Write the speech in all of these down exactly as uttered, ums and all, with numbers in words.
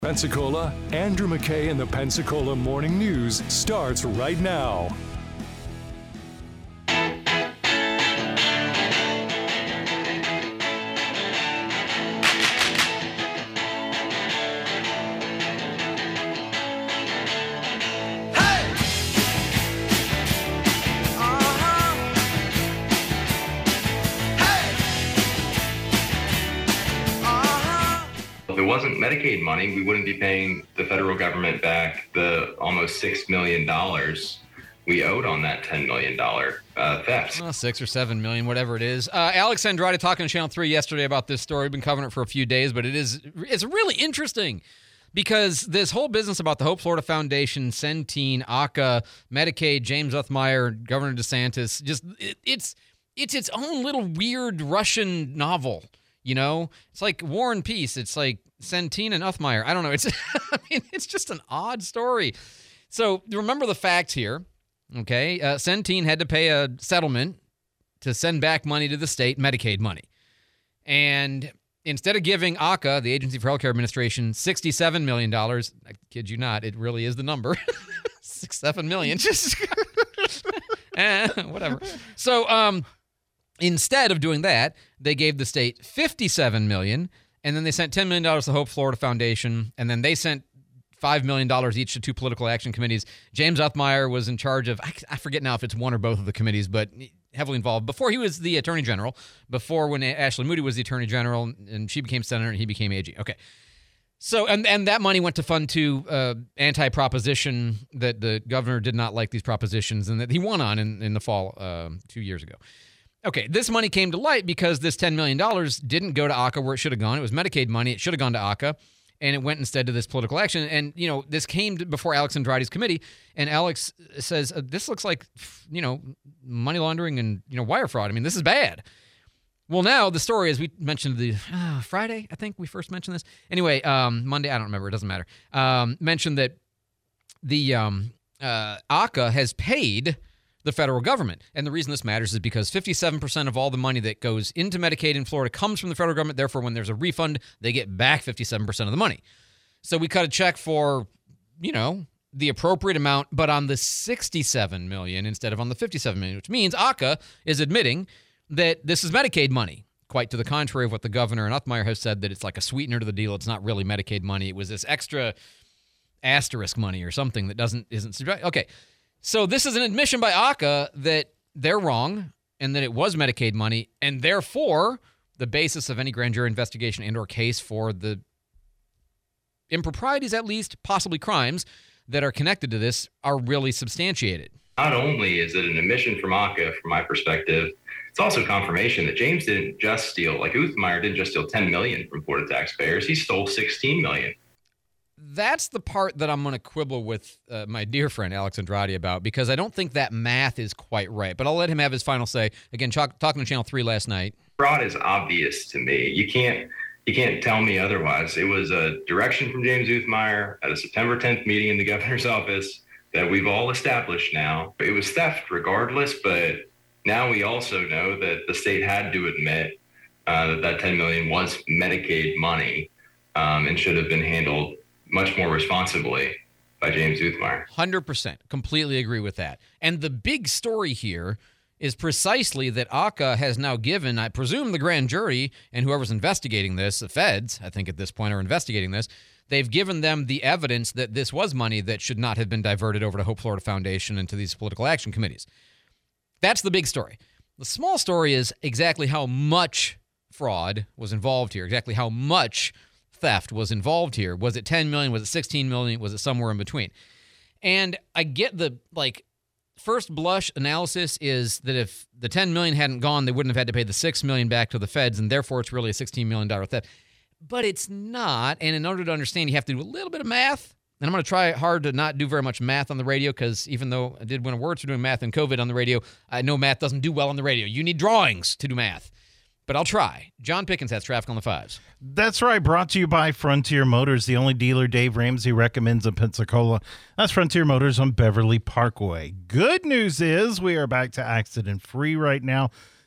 Pensacola, Andrew McKay and the Pensacola Morning News starts right now. If it wasn't Medicaid money, we wouldn't be paying the federal government back the almost six million dollars we owed on that ten million dollars uh, theft. Well, six or seven million, whatever it is. Uh, Alex Andrade talking on Channel three yesterday about this story. We've been covering it for a few days, but it is it's really interesting because this whole business about the Hope Florida Foundation, Centene, ACA, Medicaid, James Uthmeyer, Governor DeSantis, just it, it's it's its own little weird Russian novel. You know, it's like War and Peace. It's like Centene and Uthmeyer. I don't know. It's I mean, it's just an odd story. So remember the facts here. Okay, uh, Centene had to pay a settlement to send back money to the state, Medicaid money. And instead of giving ACA, the Agency for Healthcare Administration, sixty-seven million dollars, I kid you not, it really is the number, six, seven million, just eh, whatever. So um, instead of doing that, they gave the state fifty-seven million dollars, and then they sent ten million dollars to the Hope Florida Foundation, and then they sent five million dollars each to two political action committees. James Uthmeyer was in charge of, I, I forget now if it's one or both of the committees, but heavily involved. Before he was the Attorney General, before when Ashley Moody was the Attorney General, and she became Senator and he became A G. Okay. So, and, and that money went to fund two uh, anti-proposition that the governor did not like these propositions and that he won on in, in the fall uh, two years ago. Okay, this money came to light because this ten million dollars didn't go to ACA where it should have gone. It was Medicaid money. It should have gone to ACA. And it went instead to this political action. And, you know, this came before Alex Andrade's committee. And Alex says, uh, this looks like, you know, money laundering and, you know, wire fraud. I mean, this is bad. Well, now the story, as we mentioned the uh, Friday, I think we first mentioned this. Anyway, um, Monday, I don't remember. It doesn't matter. Um, mentioned that the um, uh, ACA has paid the federal government. And the reason this matters is because fifty-seven percent of all the money that goes into Medicaid in Florida comes from the federal government. Therefore, when there's a refund, they get back fifty-seven percent of the money. So we cut a check for, you know, the appropriate amount, but on the sixty-seven million dollars instead of on the fifty-seven million dollars, which means ACA is admitting that this is Medicaid money. Quite to the contrary of what the governor and Uthmeyer have said, that it's like a sweetener to the deal. It's not really Medicaid money. It was this extra asterisk money or something that doesn't isn't okay. So this is an admission by ACA that they're wrong and that it was Medicaid money, and therefore the basis of any grand jury investigation and or case for the improprieties, at least possibly crimes, that are connected to this are really substantiated. Not only is it an admission from ACA, from my perspective, it's also confirmation that James didn't just steal, like Uthmeyer didn't just steal ten million dollars from Florida taxpayers. He stole sixteen million dollars. That's the part that I'm going to quibble with uh, my dear friend Alex Andrade about, because I don't think that math is quite right. But I'll let him have his final say. Again, ch- talking to Channel three last night. Fraud is obvious to me. You can't you can't tell me otherwise. It was a direction from James Uthmeyer at a September tenth meeting in the governor's office that we've all established now. It was theft regardless, but now we also know that the state had to admit uh, that that ten million dollars was Medicaid money um, and should have been handled much more responsibly by James Uthmeyer. one hundred percent. Completely agree with that. And the big story here is precisely that ACA has now given, I presume the grand jury and whoever's investigating this, the feds, I think at this point, are investigating this, they've given them the evidence that this was money that should not have been diverted over to Hope Florida Foundation and to these political action committees. That's the big story. The small story is exactly how much fraud was involved here, exactly how much theft was involved here. Was it ten million? Was it sixteen million? Was it somewhere in between? And I get the, like, first blush analysis is that if the ten million hadn't gone, they wouldn't have had to pay the six million back to the feds, and therefore it's really a sixteen million dollars theft. But it's not, and in order to understand, you have to do a little bit of math. And I'm going to try hard to not do very much math on the radio, because even though I did win awards for doing math and COVID on the radio, I know math doesn't do well on the radio. You need drawings to do math. But I'll try. John Pickens has traffic on the fives. That's right. Brought to you by Frontier Motors, the only dealer Dave Ramsey recommends in Pensacola. That's Frontier Motors on Beverly Parkway. Good news is we are back to accident-free right now.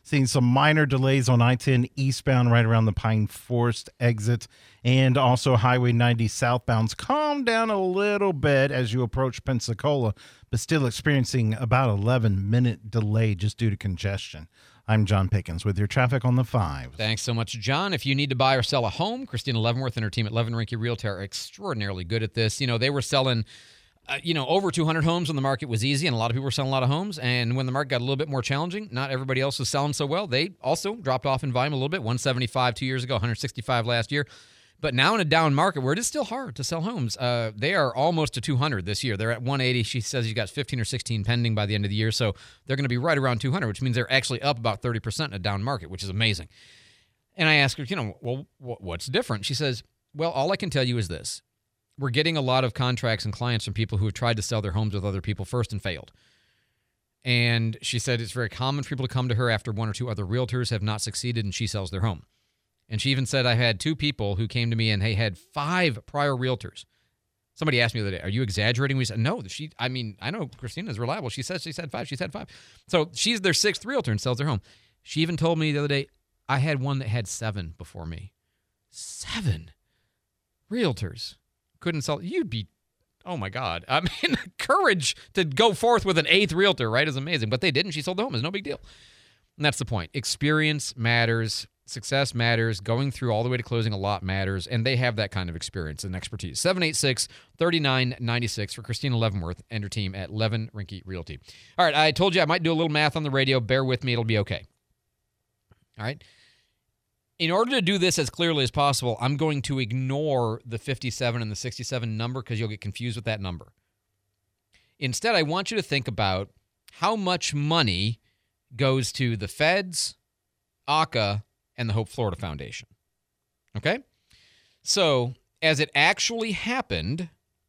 Seeing some minor delays on I ten eastbound right around the Pine Forest exit, and also Highway ninety southbounds. Calm down a little bit as you approach Pensacola, but still experiencing about eleven minute delay just due to congestion. I'm John Pickens with your traffic on the five. Thanks so much, John. If you need to buy or sell a home, Christina Leavenworth and her team at Levin Rinke Realty are extraordinarily good at this. You know, they were selling, uh, you know, over two hundred homes when the market was easy, and a lot of people were selling a lot of homes. And when the market got a little bit more challenging, not everybody else was selling so well. They also dropped off in volume a little bit, one seventy-five two years ago, one sixty-five last year. But now in a down market where it is still hard to sell homes, uh, they are almost to two hundred this year. They're at one eighty. She says you got fifteen or sixteen pending by the end of the year. So they're going to be right around two hundred, which means they're actually up about thirty percent in a down market, which is amazing. And I asked her, you know, well, what's different? She says, well, all I can tell you is this. We're getting a lot of contracts and clients from people who have tried to sell their homes with other people first and failed. And she said it's very common for people to come to her after one or two other realtors have not succeeded and she sells their home. And she even said, I had two people who came to me and they had five prior realtors. Somebody asked me the other day, are you exaggerating? We said, no, she, I mean, I know Christina's reliable. She said, she said five, she said five. So she's their sixth realtor and sells their home. She even told me the other day, I had one that had seven before me. Seven realtors couldn't sell. You'd be, oh my God. I mean, courage to go forth with an eighth realtor, right, is amazing. But they didn't. She sold the home. It's no big deal. And that's the point. Experience matters. Success matters. Going through all the way to closing a lot matters, and they have that kind of experience and expertise. seven eight six, three nine nine six for Christina Leavenworth and her team at Levin Rinke Realty. All right, I told you I might do a little math on the radio. Bear with me. It'll be okay. All right? In order to do this as clearly as possible, I'm going to ignore the fifty-seven and the sixty-seven number because you'll get confused with that number. Instead, I want you to think about how much money goes to the feds, A C A, and the Hope Florida Foundation. Okay? So, as it actually happened,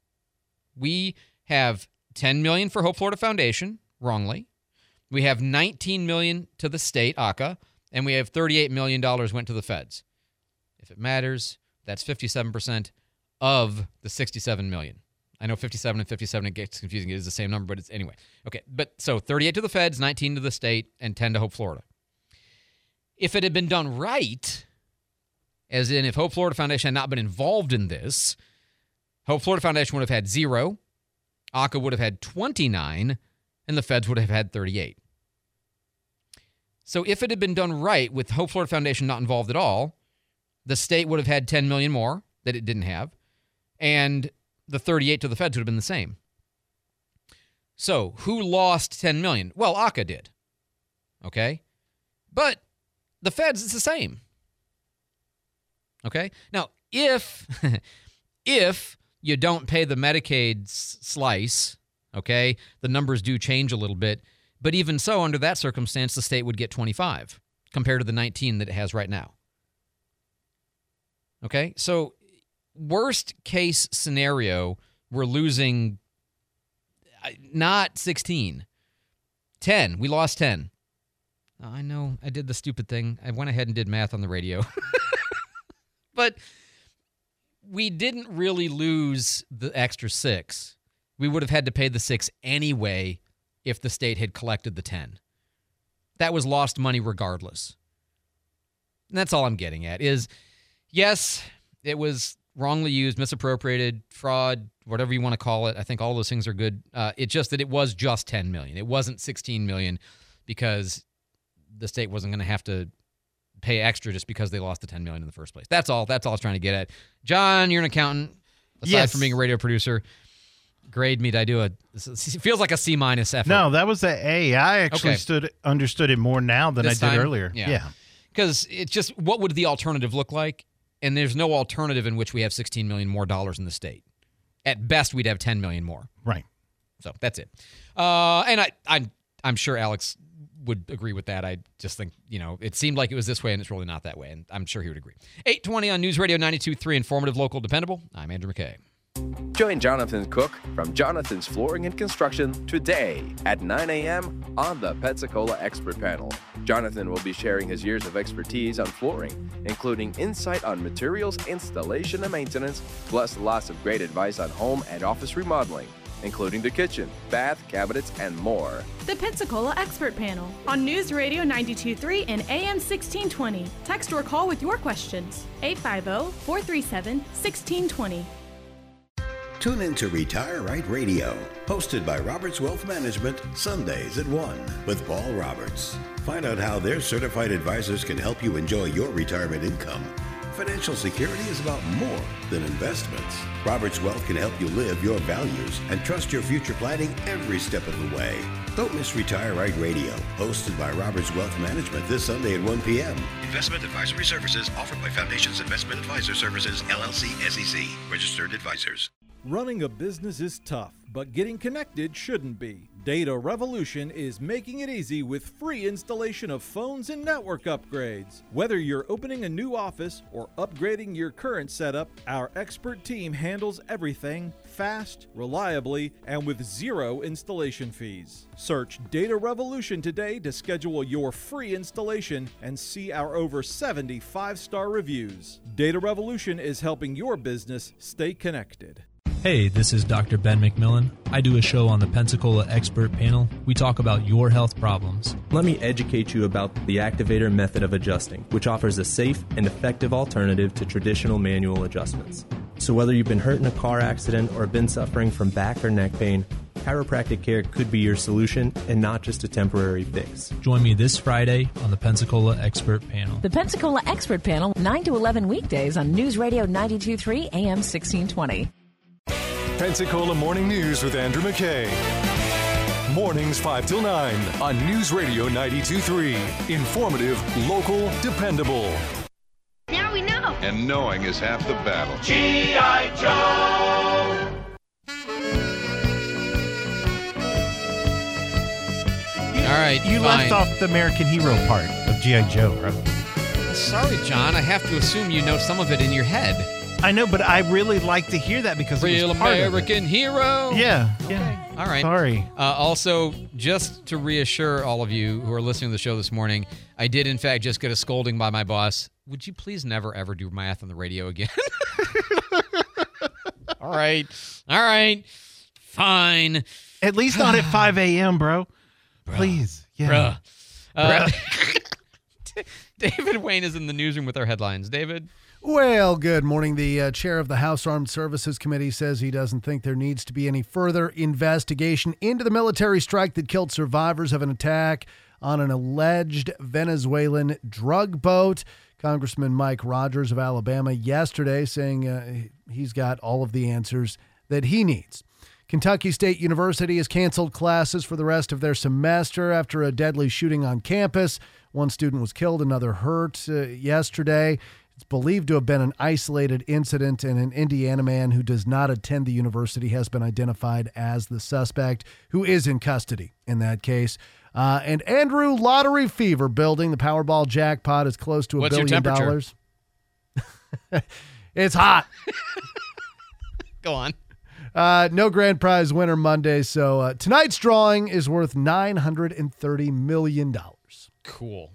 we have ten million dollars for Hope Florida Foundation, wrongly. We have nineteen million dollars to the state, A C A, and we have thirty-eight million dollars went to the feds. If it matters, that's fifty-seven percent of the sixty-seven million dollars. I know fifty-seven and fifty-seven, it gets confusing. It is the same number, but it's anyway. Okay, but so thirty-eight to the feds, nineteen to the state, and ten to Hope Florida. If it had been done right, as in if Hope Florida Foundation had not been involved in this, Hope Florida Foundation would have had zero, A C A would have had twenty-nine, and the feds would have had thirty-eight. So if it had been done right with Hope Florida Foundation not involved at all, the state would have had ten million dollars more that it didn't have, and the thirty-eight to the feds would have been the same. So who lost ten million dollars? Well, A C A did. Okay? But the feds, it's the same. Okay? Now, if if you don't pay the Medicaid slice, okay, the numbers do change a little bit. But even so, under that circumstance, the state would get twenty-five compared to the nineteen that it has right now. Okay? So, worst case scenario, we're losing not sixteen, ten. We lost ten. I know I did the stupid thing. I went ahead and did math on the radio. But we didn't really lose the extra six. We would have had to pay the six anyway if the state had collected the ten. That was lost money regardless. And that's all I'm getting at is, yes, it was wrongly used, misappropriated, fraud, whatever you want to call it. I think all those things are good. Uh, it's just that it was just ten million dollars. It wasn't sixteen million dollars because the state wasn't going to have to pay extra just because they lost the ten million dollars in the first place. That's all. That's all I was trying to get at. John, you're an accountant. Aside yes. from being a radio producer, grade me. Did I do a? It feels like a C minus effort. No, that was an A. I actually Okay. stood understood it more now than This I did time? earlier. Yeah. Because it's just, what would the alternative look like? And there's no alternative in which we have sixteen million dollars more dollars in the state. At best, we'd have ten million dollars more. Right. So that's it. Uh, and I, I'm, I'm sure Alex would agree with that. I just think, you know, it seemed like it was this way, and it's really not that way. And I'm sure he would agree. eight twenty on News Radio ninety-two point three, informative, local, dependable. I'm Andrew McKay. Join Jonathan Cook from Jonathan's Flooring and Construction today at nine a.m. on the Pensacola Expert Panel. Jonathan will be sharing his years of expertise on flooring, including insight on materials, installation, and maintenance, plus lots of great advice on home and office remodeling. including the kitchen, bath, cabinets, and more. The Pensacola Expert Panel on News Radio ninety-two point three and A M sixteen twenty. Text or call with your questions. eight five zero, four three seven, one six two zero. Tune in to Retire Right Radio, hosted by Roberts Wealth Management, Sundays at one with Paul Roberts. Find out how their certified advisors can help you enjoy your retirement income. Financial security is about more than investments. Roberts Wealth can help you live your values and trust your future planning every step of the way. Don't miss Retire Right Radio, hosted by Roberts Wealth Management this Sunday at one p.m. Investment advisory services offered by Foundations Investment Advisor Services, L L C, S E C, registered advisors. Running a business is tough, but getting connected shouldn't be. Data Revolution is making it easy with free installation of phones and network upgrades. Whether you're opening a new office or upgrading your current setup, our expert team handles everything fast, reliably, and with zero installation fees. Search Data Revolution today to schedule your free installation and see our over seventy five-star reviews. Data Revolution is helping your business stay connected. Hey, this is Doctor Ben McMillan. I do a show on the Pensacola Expert Panel. We talk about your health problems. Let me educate you about the Activator method of adjusting, which offers a safe and effective alternative to traditional manual adjustments. So whether you've been hurt in a car accident or been suffering from back or neck pain, chiropractic care could be your solution and not just a temporary fix. Join me this Friday on the Pensacola Expert Panel. The Pensacola Expert Panel, nine to eleven weekdays on News Radio ninety-two point three A M sixteen twenty. Pensacola Morning News with Andrew McKay. Mornings five till nine on News Radio ninety-two point three. Informative, local, dependable. Now we know. And knowing is half the battle. G I. Joe! All right, You fine. left off the American Hero part of G I. Joe, bro. Sorry, John. I have to assume you know some of it in your head. I know, but I really like to hear that because Real it was part American of it. hero. Yeah, yeah. Okay. All right. Sorry. Uh, also, just to reassure all of you who are listening to the show this morning, I did, in fact, just get a scolding by my boss. Would you please never, ever do math on the radio again? All right. All right. Fine. At least not at five a.m., bro. Bruh. Please. Yeah. Bruh. Uh, David Wayne is in the newsroom with our headlines. David? Well, good morning. The uh, chair of the House Armed Services Committee says he doesn't think there needs to be any further investigation into the military strike that killed survivors of an attack on an alleged Venezuelan drug boat. Congressman Mike Rogers of Alabama yesterday saying uh, he's got all of the answers that he needs. Kentucky State University has canceled classes for the rest of their semester after a deadly shooting on campus. One student was killed, another hurt uh, yesterday. It's believed to have been an isolated incident, and an Indiana man who does not attend the university has been identified as the suspect, who is in custody in that case. Uh, and Andrew, lottery fever building. The Powerball jackpot is close to a What's your billion temperature? dollars. It's hot. Go on. Uh, no grand prize winner Monday, so uh, tonight's drawing is worth nine hundred thirty million dollars. Cool.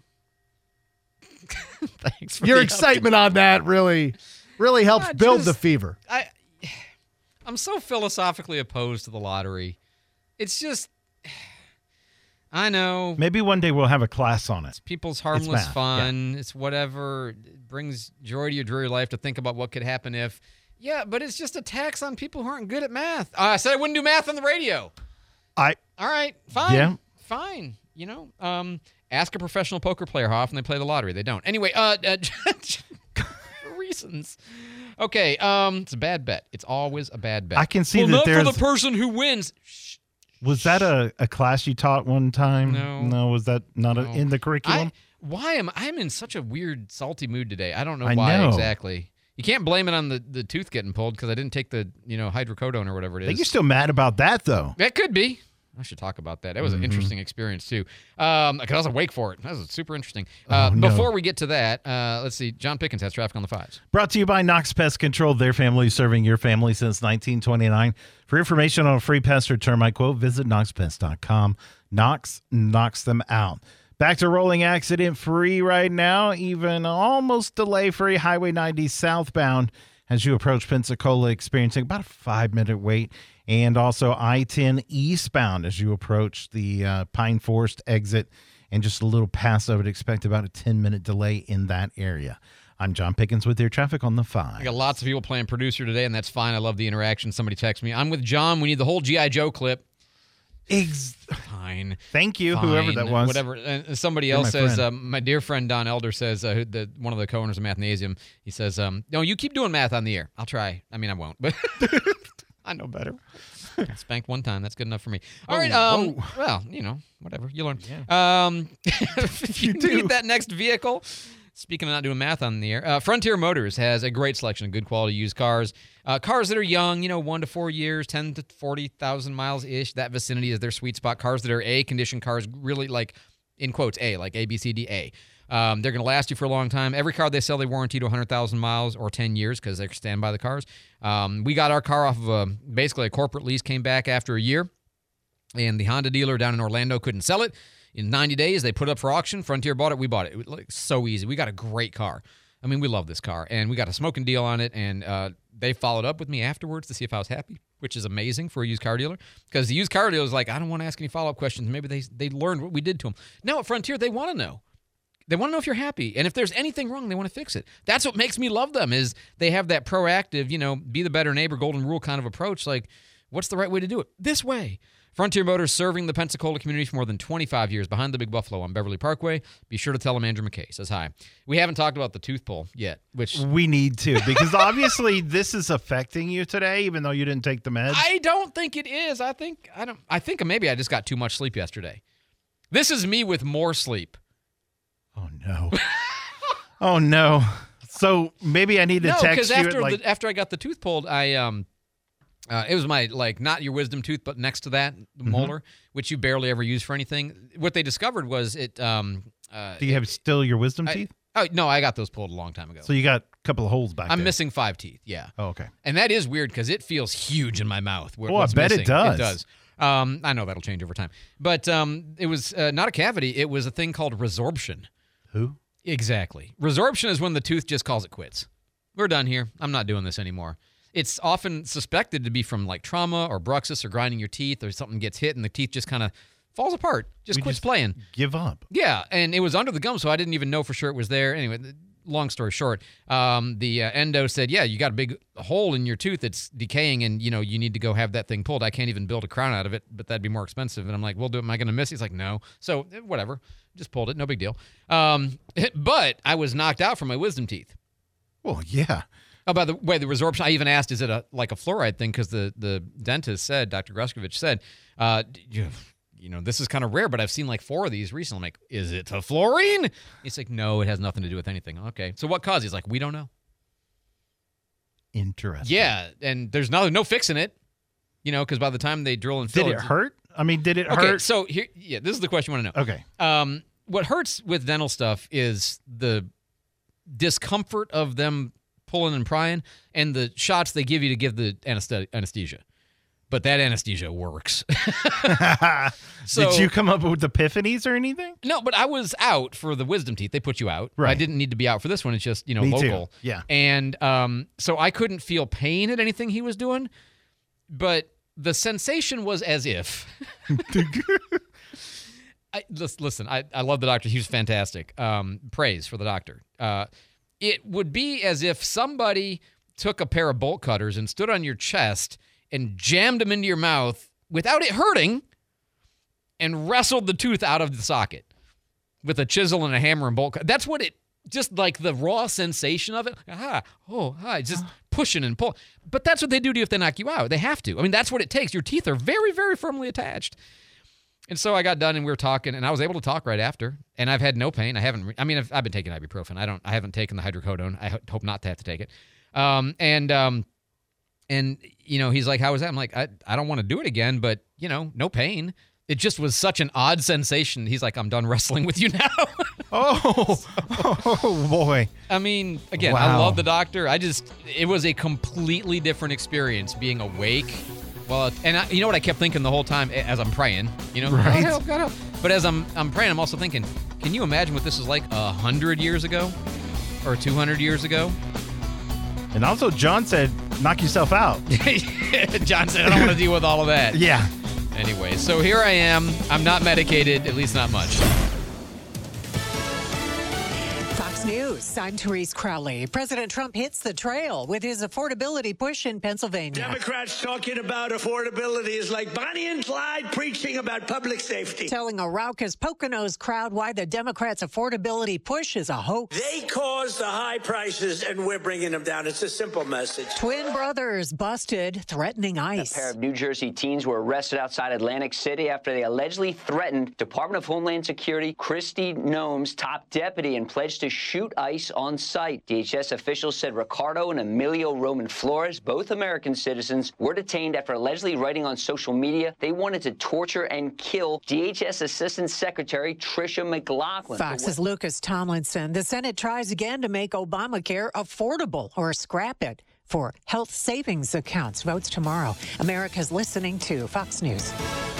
Thanks for Your the excitement on that really, really helps Uh, build just- the fever. I, I'm so philosophically opposed to the lottery. It's just, I know. Maybe one day we'll have a class on it. People's harmless math, fun. It's whatever. It brings joy to your dreary life to think about what could happen if. Yeah, but it's just a tax on people who aren't good at math. Uh, I said I wouldn't do math on the radio. I. All right, fine. Yeah. Fine. You know, um, ask a professional poker player how often they play the lottery. They don't. Anyway, uh, uh for reasons. Okay, um, it's a bad bet. It's always a bad bet. I can see well, that not there's. for the person who wins. Shh. Was that a, a class you taught one time? No. No, was that not a, No. in the curriculum? I, why am I'm in such a weird, salty mood today? I don't know I why know. exactly. You can't blame it on the, the tooth getting pulled because I didn't take the you know hydrocodone or whatever it I is. think you're still mad about that, though. That could be. I should talk about that. That was Mhm. an interesting experience, too. Um, because I was awake for it. That was super interesting. Uh, Oh, no. Before we get to that, uh, let's see. John Pickens has traffic on the fives. Brought to you by Knox Pest Control. Their family serving your family since nineteen twenty-nine. For information on a free pest or termite quote, visit knox pest dot com. Knox knocks them out. Back to rolling accident free right now, even almost delay free. Highway ninety southbound as you approach Pensacola, experiencing about a five-minute wait. And also I ten eastbound as you approach the uh, Pine Forest exit, and just a little past of it, expect about a ten-minute delay in that area. I'm John Pickens with your traffic on the five. I got lots of people playing producer today, and that's fine. I love the interaction. Somebody texted me, I'm with John. We need the whole G I. Joe clip. Ex- Fine. Thank you, Fine. whoever that was. Whatever. And somebody You're else my says, friend. um, my dear friend Don Elder says, uh, who- the, one of the co-owners of Mathnasium, he says, um, no, you keep doing math on the air. I'll try. I mean, I won't, but I know better. I spanked one time. That's good enough for me. All Oh, right. Um, oh. Well, you know, whatever. You learn. Um, if you, You do. need that next vehicle, speaking of not doing math on the air, uh, Frontier Motors has a great selection of good quality used cars. Uh, cars that are young, you know, one to four years, ten to forty thousand miles-ish. That vicinity is their sweet spot. Cars that are A-condition cars, really like, in quotes, A, like A, B, C, D, A. Um, they're going to last you for a long time. Every car they sell, they warranty to one hundred thousand miles or ten years because they stand by the cars. Um, we got our car off of a, basically a corporate lease, came back after a year, and the Honda dealer down in Orlando couldn't sell it. In ninety days, they put it up for auction. Frontier bought it. We bought it. It was like so easy. We got a great car. I mean, we love this car, and we got a smoking deal on it, and uh, they followed up with me afterwards to see if I was happy, which is amazing for a used car dealer because the used car dealer is like, I don't want to ask any follow-up questions. Maybe they they learned what we did to them. Now at Frontier, they want to know. They want to know if you're happy, and if there's anything wrong, they want to fix it. That's what makes me love them is they have that proactive, you know, be the better neighbor, golden rule kind of approach. Like, what's the right way to do it? This way. Frontier Motors serving the Pensacola community for more than twenty-five years behind the Big Buffalo on Beverly Parkway. Be sure to tell them Andrew McKay says hi. We haven't talked about the tooth pull yet, which We need to, because obviously this is affecting you today, even though you didn't take the meds. I don't think it is. I think I don't. I think maybe I just got too much sleep yesterday. This is me with more sleep. Oh, no. Oh, no. So maybe I need to No, text because you. after at, like, the, after I got the tooth pulled, I um, uh, it was my like not your wisdom tooth, but next to that the Mhm. molar, which you barely ever use for anything. What they discovered was it. Um, uh, do you have still your wisdom I- teeth? Oh no, I got those pulled a long time ago. So you got a couple of holes back I'm there. missing five teeth. Yeah. Oh, okay. And that is weird because it feels huge in my mouth. where- Oh, I what's bet it missing. does. It does. Um, I know that'll change over time, but um, it was uh, not a cavity. It was a thing called resorption. Who? Exactly. Resorption is when the tooth just calls it quits. We're done here. I'm not doing this anymore. It's often suspected to be from like trauma or bruxis or grinding your teeth or something gets hit and the teeth just kind of falls apart. Just We quits just playing. Give up. Yeah, and it was under the gum, so I didn't even know for sure it was there. Anyway, th- long story short, um, the uh, endo said, yeah, you got a big hole in your tooth that's decaying and, you know, you need to go have that thing pulled. I can't even build a crown out of it, but that'd be more expensive. And I'm like, well, do, am I going to miss it? He's like, no. So eh, whatever. Just pulled it. No big deal. Um, but I was knocked out from my wisdom teeth. Well, yeah. Oh, by the way, the resorption, I even asked, is it a like a fluoride thing? Because the, the dentist said, Doctor Gruskovich said, uh, you, you know, this is kind of rare, but I've seen like four of these recently. I'm like, is it a fluorine? He's like, no, it has nothing to do with anything. Okay. So what caused? He's like, we don't know. Interesting. Yeah, and there's no, no fixing it, you know, because by the time they drill and fill Did it hurt? I mean, did it Okay, hurt? so here, yeah, this is the question you want to know. Okay. Um, what hurts with dental stuff is the discomfort of them pulling and prying and the shots they give you to give the anesthe- anesthesia. But that anesthesia works. So- Did you come up with epiphanies or anything? No, but I was out for the wisdom teeth. They put you out. Right. I didn't need to be out for this one. It's just, you know, Me too. local. Yeah. And um, so I couldn't feel pain at anything he was doing, but the sensation was as if. I, lis- listen, I, I love the doctor. He was fantastic. Um, praise for the doctor. Uh, it would be as if somebody took a pair of bolt cutters and stood on your chest and jammed them into your mouth without it hurting and wrestled the tooth out of the socket with a chisel and a hammer and bolt cut. That's what it, just like the raw sensation of it. Ah, oh, ah, just pushing and pull. But that's what they do to you if they knock you out. They have to. I mean, that's what it takes. Your teeth are very, very firmly attached. And so I got done and we were talking and I was able to talk right after and I've had no pain. I haven't, re- I mean, I've, I've been taking ibuprofen. I don't, I haven't taken the hydrocodone. I ho- hope not to have to take it. Um, and, um, and, you know, he's like, how was that? I'm like, I, I don't want to do it again, but, you know, no pain. It just was such an odd sensation. He's like, I'm done wrestling with you now. Oh, oh boy. I mean, again, I Wow. love the doctor. I just, it was a completely different experience being awake. Well, and I, you know what I kept thinking the whole time as I'm praying, you know, Right. God help, God help. But as I'm I'm praying, I'm also thinking, can you imagine what this was like a hundred years ago, or two hundred years ago? And also, John said, knock yourself out. John said, I don't want to deal with all of that. Yeah. Anyway, so here I am. I'm not medicated, at least not much. Fox News, I'm Therese Crowley. President Trump hits the trail with his affordability push in Pennsylvania. Democrats talking about affordability is like Bonnie and Clyde preaching about public safety. Telling a raucous Poconos crowd why the Democrats' affordability push is a hoax. They caused the high prices, and we're bringing them down. It's a simple message. Twin brothers busted, threatening ICE. A pair of New Jersey teens were arrested outside Atlantic City after they allegedly threatened Department of Homeland Security Kristi Noem's top deputy and pledged to shoot ICE on site. D H S officials said Ricardo and Emilio Roman Flores, both American citizens, were detained after allegedly writing on social media they wanted to torture and kill D H S Assistant Secretary Tricia McLaughlin. Fox's Lucas Tomlinson. The Senate tries again to make Obamacare affordable or scrap it for health savings accounts. Votes tomorrow. America's listening to Fox News.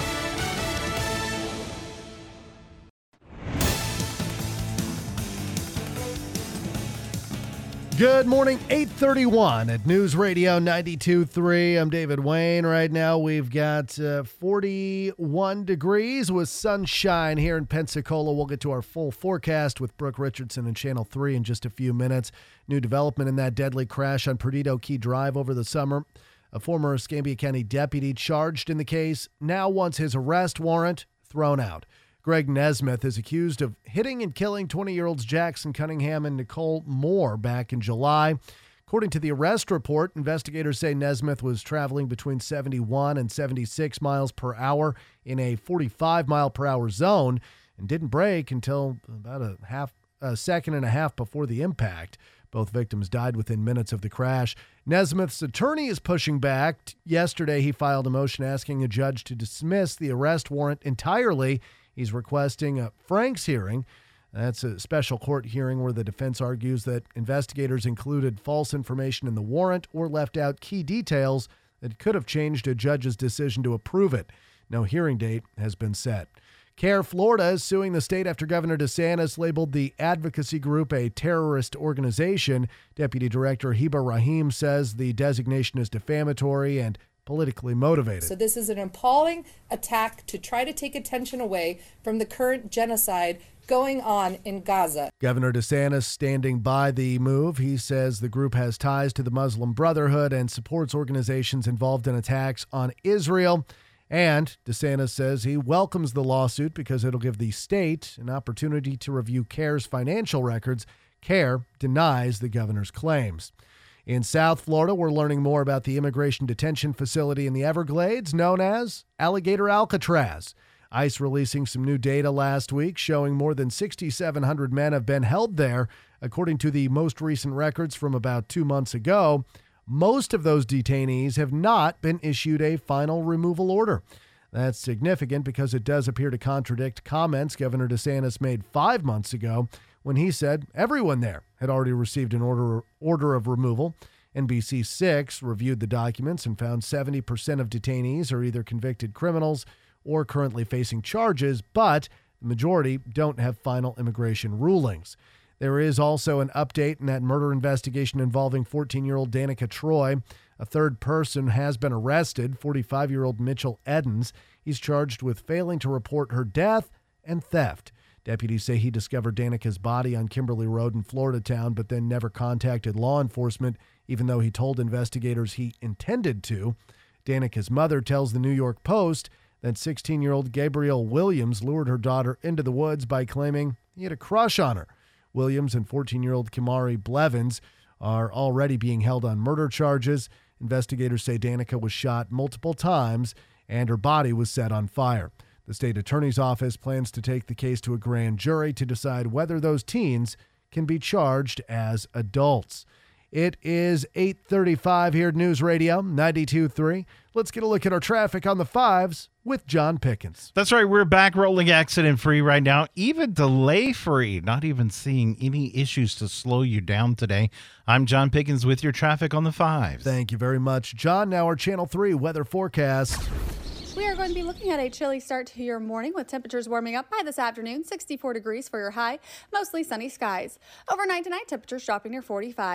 Good morning, eight thirty-one at News Radio ninety-two point three. I'm David Wayne. Right now we've got uh, forty-one degrees with sunshine here in Pensacola. We'll get to our full forecast with Brooke Richardson and Channel three in just a few minutes. New development in that deadly crash on Perdido Key Drive over the summer. A former Escambia County deputy charged in the case now wants his arrest warrant thrown out. Greg Nesmith is accused of hitting and killing twenty-year-olds Jackson Cunningham and Nicole Moore back in July. According to the arrest report, investigators say Nesmith was traveling between seventy-one and seventy-six miles per hour in a forty-five mile per hour zone and didn't brake until about a half a second and a half before the impact. Both victims died within minutes of the crash. Nesmith's attorney is pushing back. Yesterday, he filed a motion asking a judge to dismiss the arrest warrant entirely. He's requesting a Franks hearing. That's a special court hearing where the defense argues that investigators included false information in the warrant or left out key details that could have changed a judge's decision to approve it. No hearing date has been set. CARE Florida is suing the state after Governor DeSantis labeled the advocacy group a terrorist organization. Deputy Director Heba Rahim says the designation is defamatory and politically motivated. So this is an appalling attack to try to take attention away from the current genocide going on in Gaza. Governor DeSantis standing by the move. He says the group has ties to the Muslim Brotherhood and supports organizations involved in attacks on Israel. And DeSantis says he welcomes the lawsuit because it'll give the state an opportunity to review CARE's financial records. CARE denies the governor's claims. In South Florida, we're learning more about the immigration detention facility in the Everglades known as Alligator Alcatraz. ICE releasing some new data last week showing more than six thousand seven hundred men have been held there. According to the most recent records from about two months ago, most of those detainees have not been issued a final removal order. That's significant because it does appear to contradict comments Governor DeSantis made five months ago when he said everyone there had already received an order order of removal. N B C six reviewed the documents and found seventy percent of detainees are either convicted criminals or currently facing charges, but the majority don't have final immigration rulings. There is also an update in that murder investigation involving fourteen-year-old Danica Troy. A third person has been arrested, forty-five-year-old Mitchell Edens. He's charged with failing to report her death and theft. Deputies say he discovered Danica's body on Kimberly Road in Florida Town, but then never contacted law enforcement, even though he told investigators he intended to. Danica's mother tells the New York Post that sixteen-year-old Gabrielle Williams lured her daughter into the woods by claiming he had a crush on her. Williams and fourteen-year-old Kimari Blevins are already being held on murder charges. Investigators say Danica was shot multiple times and her body was set on fire. The state attorney's office plans to take the case to a grand jury to decide whether those teens can be charged as adults. It is eight thirty-five here at News Radio ninety-two point three. Let's get a look at our traffic on the fives with John Pickens. That's right. We're back rolling accident-free right now, even delay-free. Not even seeing any issues to slow you down today. I'm John Pickens with your traffic on the fives. Thank you very much, John. Now our Channel three weather forecast. We are going to be looking at a chilly start to your morning with temperatures warming up by this afternoon, sixty-four degrees for your high, mostly sunny skies. Overnight tonight, temperatures dropping near forty-five.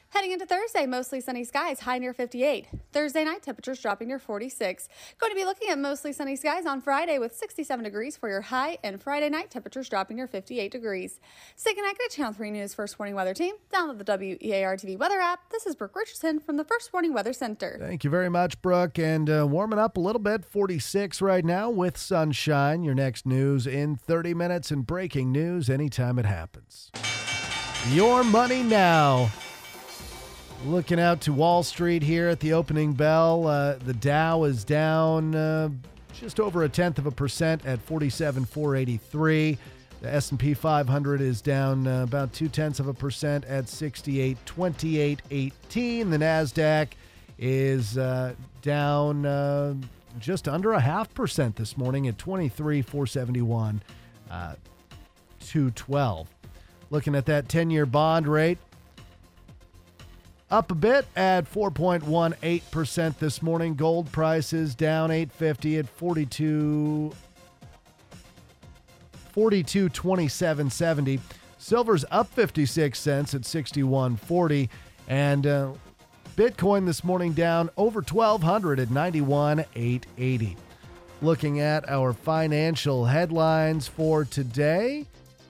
Heading into Thursday, mostly sunny skies, high near fifty-eight. Thursday night, temperatures dropping near forty-six. Going to be looking at mostly sunny skies on Friday with sixty-seven degrees for your high, and Friday night, temperatures dropping near fifty-eight degrees. Stay connected, Channel three News First Warning Weather Team. Download the W E A R T V weather app. This is Brooke Richardson from the First Warning Weather Center. Thank you very much, Brooke. And uh, warming up a little bit, forty-six right now with sunshine. Your next news in thirty minutes and breaking news anytime it happens. Your money now. Looking out to Wall Street here at the opening bell, uh, the Dow is down uh, just over a tenth of a percent at forty-seven thousand four hundred eighty-three. The S and P five hundred is down uh, about two tenths of a percent at sixty-eight thousand twenty-eight eighteen. The NASDAQ is uh, down uh, just under a half percent this morning at twenty-three thousand four hundred seventy-one, uh, two twelve. Looking at that ten-year bond rate, up a bit at four point one eight percent this morning. Gold prices down eight fifty at forty-two forty-two twenty-seven seventy. Silver's up fifty-six cents at sixty-one forty, and uh, Bitcoin this morning down over twelve hundred at ninety-one eight eighty. Looking at our financial headlines for today.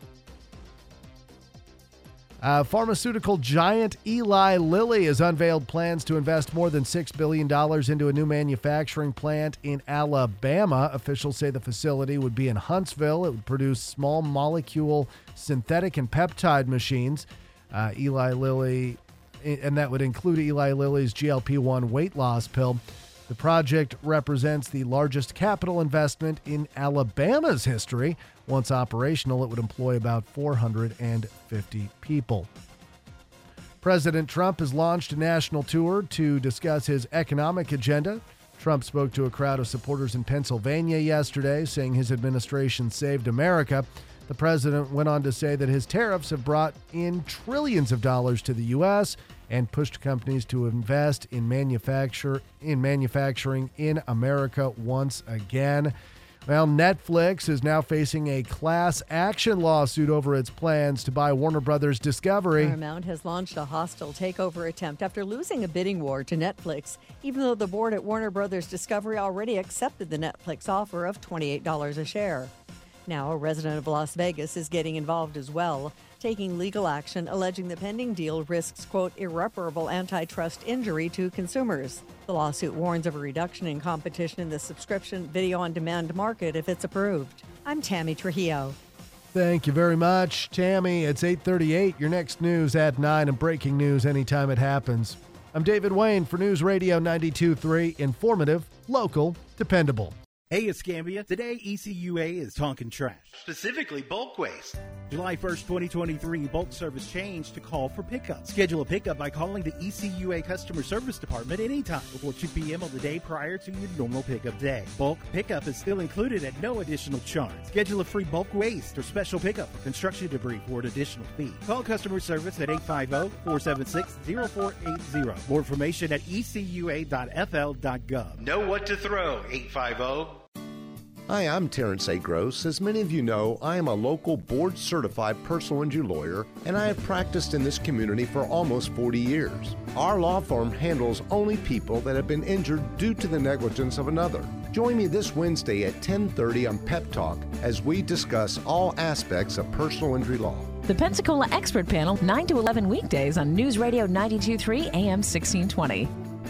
Uh, pharmaceutical giant Eli Lilly has unveiled plans to invest more than six billion dollars into a new manufacturing plant in Alabama. Officials say the facility would be in Huntsville. It would produce small molecule synthetic and peptide machines. Uh, Eli Lilly, and that would include Eli Lilly's G L P one weight loss pill. The project represents the largest capital investment in Alabama's history. Once operational, it would employ about four hundred fifty people. President Trump has launched a national tour to discuss his economic agenda. Trump spoke to a crowd of supporters in Pennsylvania yesterday, saying his administration saved America. The president went on to say that his tariffs have brought in trillions of dollars to the U S and pushed companies to invest in manufacture in manufacturing in America once again. Well, Netflix is now facing a class action lawsuit over its plans to buy Warner Brothers Discovery. Paramount has launched a hostile takeover attempt after losing a bidding war to Netflix, even though the board at Warner Brothers Discovery already accepted the Netflix offer of twenty-eight dollars a share. Now, a resident of Las Vegas is getting involved as well, taking legal action alleging the pending deal risks, quote, irreparable antitrust injury to consumers. The lawsuit warns of a reduction in competition in the subscription video-on-demand market if it's approved. I'm Tammy Trujillo. Thank you very much, Tammy. It's eight thirty-eight. Your next news at nine and breaking news anytime it happens. I'm David Wayne for News Radio ninety-two point three. Informative, local, dependable. Hey, it's Scambia. Today, E C U A is talking trash. Specifically, bulk waste. July first, twenty twenty-three, bulk service changed to call for pickup. Schedule a pickup by calling the E C U A Customer Service Department anytime before two p.m. on the day prior to your normal pickup day. Bulk pickup is still included at no additional charge. Schedule a free bulk waste or special pickup for construction debris for an additional fee. Call customer service at eight five zero, four seven six, zero four eight zero. More information at e c u a dot f l dot gov. Know what to throw, eight five zero. Hi, I'm Terrence A. Gross. As many of you know, I am a local board-certified personal injury lawyer, and I have practiced in this community for almost forty years. Our law firm handles only people that have been injured due to the negligence of another. Join me this Wednesday at ten thirty on Pep Talk as we discuss all aspects of personal injury law. The Pensacola Expert Panel, nine to eleven weekdays on News Radio ninety-two point three A M sixteen twenty.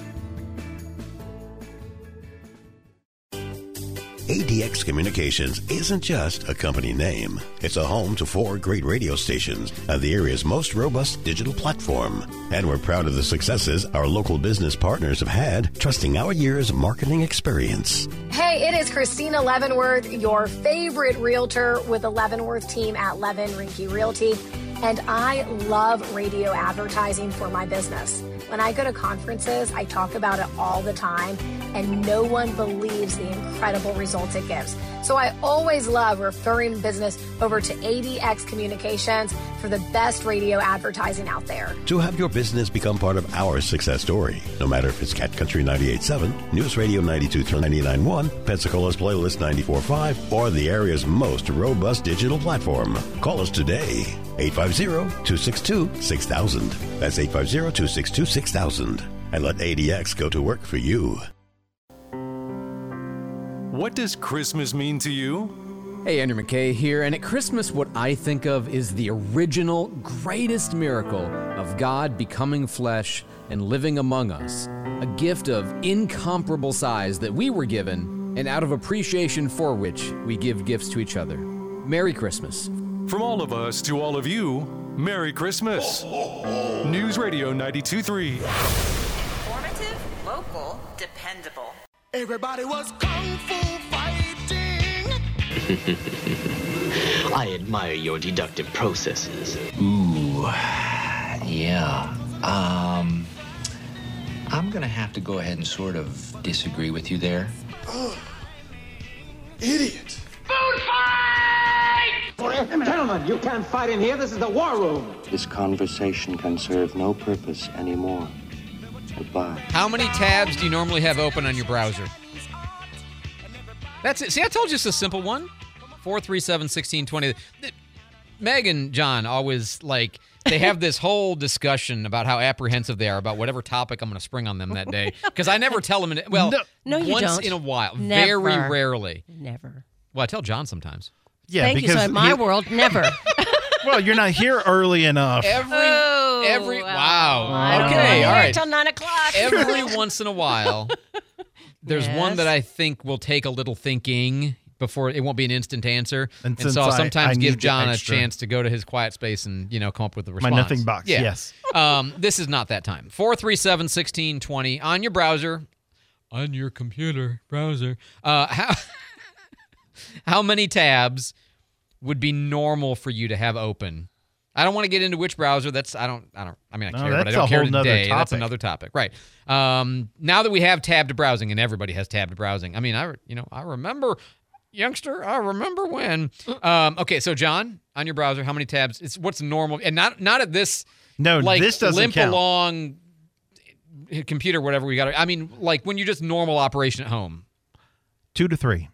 A D X Communications isn't just a company name. It's a home to four great radio stations and the area's most robust digital platform. And we're proud of the successes our local business partners have had, trusting our years of marketing experience. Hey, it is Christina Leavenworth, your favorite realtor with the Leavenworth team at Levin Rinke Realty. And I love radio advertising for my business. When I go to conferences, I talk about it all the time, and no one believes the incredible results it gives. So I always love referring business over to A D X Communications. for the best radio advertising out there. To have your business become part of our success story, no matter if it's Cat Country ninety-eight point seven, News Radio ninety-two point three, ninety-nine point one, Pensacola's Playlist ninety-four point five, or the area's most robust digital platform. Call us today. eight five zero, two six two, six thousand. That's eight five zero, two six two, six thousand. And let A D X go to work for you. What does Christmas mean to you? Hey, Andrew McKay here, and at Christmas what I think of is the original, greatest miracle of God becoming flesh and living among us. A gift of incomparable size that we were given, and out of appreciation for which we give gifts to each other. Merry Christmas. From all of us to all of you, Merry Christmas. News Radio ninety-two point three. Informative, local, dependable. Everybody was kung fu fighting. I admire your deductive processes. Ooh, yeah. Um, I'm gonna have to go ahead and sort of disagree with you there. Oh, idiot. Food fight! Gentlemen, you can't fight in here. This is the war room. This conversation can serve no purpose anymore. Goodbye. How many tabs do you normally have open on your browser? That's it. See, I told you it's a simple one. four three seven, one six two zero. Meg and John always, like, they have this whole discussion about how apprehensive they are about whatever topic I'm going to spring on them that day. Because I never tell them, in, well, no, no, you once don't. in a while. Never. Very rarely. Never. Well, I tell John sometimes. Yeah, Thank because you. So in my he- world, never. Well, you're not here early enough. Every, Oh, every, well, wow. I don't Okay, know. all Here right. Until nine o'clock. Every once in a while, there's one Yes. that I think will take a little thinking before it won't be an instant answer. And And, since so I'll I- sometimes I give need the John a extra- chance to go to his quiet space and, you know, come up with the My response. nothing box, Yeah. yes. Um, this is not that time. four three seven, one six two zero on your browser. On your computer browser. Uh, how, how many tabs would be normal for you to have open? I don't want to get into which browser. That's I don't I don't I mean I No, care, but I that's don't a care whole nother today. That's topic. another topic, right? Um, now that we have tabbed browsing, and everybody has tabbed browsing. I mean, I you know I remember, youngster, I remember when. Um, okay, so John, on your browser, how many tabs? It's what's normal, and not not at this. No, like this doesn't limp count. along computer, whatever we got. I mean, like when you're just normal operation at home. Two to three.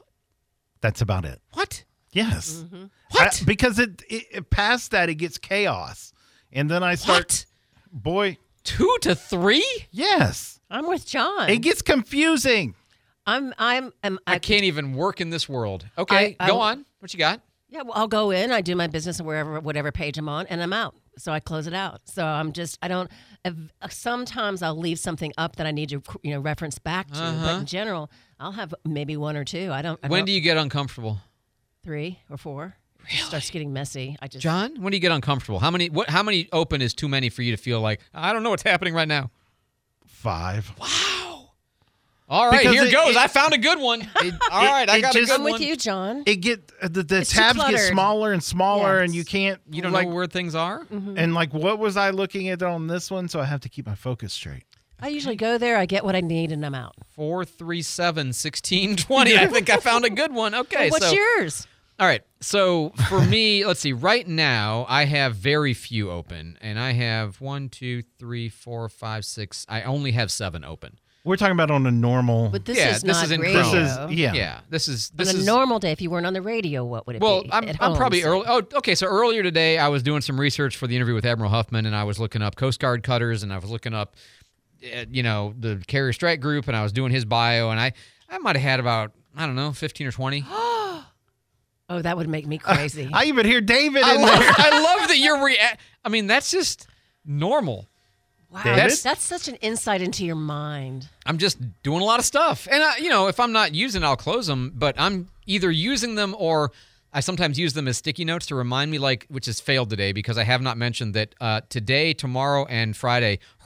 That's about it. What? Yes. Mm-hmm. What? I- because it, it, it past that it gets chaos, and then I start. What? Boy, two to three. Yes. I'm with John. It gets confusing. I'm. I'm. I'm I, can't even work in this world. Okay, I- I- go on. What you got? Yeah, well, I'll go in. I do my business wherever, whatever page I'm on, and I'm out. So I close it out. So I'm just. I don't. If, sometimes I'll leave something up that I need to, you know, reference back to. Uh-huh. But in general, I'll have maybe one or two. I don't. I When don't, do you get uncomfortable? Three or four. Really? It starts getting messy. I just. John, when do you get uncomfortable? How many? What? How many open is too many for you to feel like I don't know what's happening right now? Five. Wow. All right, Because here it- goes. it- I found a good one. It- All right, it- I it got just- a I'm good with one. you, John. It get the, the It's too tabs get cluttered. smaller and smaller, and Yes. you can't. You don't like, know where things are. Mm-hmm. And like, what was I looking at on this one? So I have to keep my focus straight. I usually go there. I get what I need, and I'm out. Four three seven sixteen twenty. I think I found a good one. Okay, Well, what's so yours? all right. So for me, let's see. Right now, I have very few open, and I have one, two, three, four, five, six. I only have seven open. We're talking about on a normal. But this yeah, is this not is in radio. Chrome. This is- yeah. yeah. This is this on a is normal day, if you weren't on the radio, what would it well, be? I'm, at I'm home, probably so- early. Oh, okay. So earlier today, I was doing some research for the interview with Admiral Huffman, and I was looking up Coast Guard cutters, and I was looking up, uh, you know, the Carrier Strike Group, and I was doing his bio, and I, I might have had about I don't know, fifteen or twenty. Oh, that would make me crazy. I even hear David I in love, there. I love that you're. Rea- I mean, that's just normal. wow, David? that's, that's such an insight into your mind. I'm just doing a lot of stuff. And, I, you know, if I'm not using it, I'll close them. But I'm either using them or I sometimes use them as sticky notes to remind me, like, which has failed today because I have not mentioned that uh, today, tomorrow, and Friday,